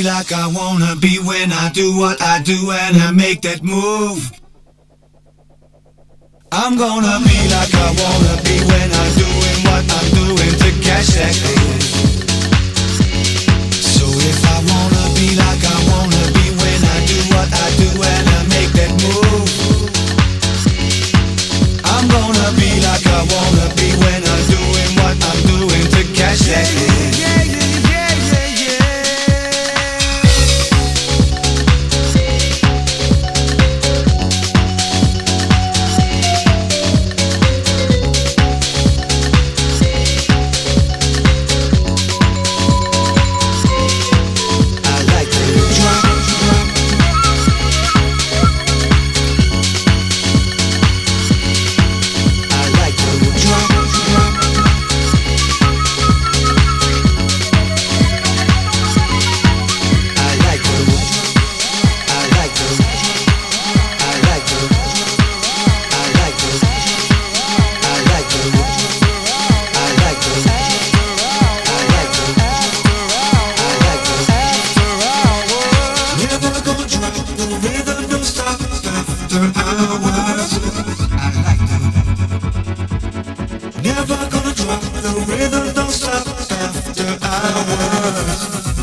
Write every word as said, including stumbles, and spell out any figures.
like I wanna be when I do what I do and I make that move. I'm gonna be like I wanna be when I'm doing what I'm doing to catch that groove. So if I wanna be like I wanna be when I do what I do and I make that move, I'm gonna be like I wanna be when I'm doing what I'm doing to catch that groove. Yeah, yeah, yeah, yeah, yeah, I like to drop, drop. I like to drop, drop. I like to, I like to, I like to, I like to, I like to, I like to, I like to, I like to. Never gonna drop the rhythm, don't stop after hours. I like to. Never gonna drop the rhythm, don't stop after hours.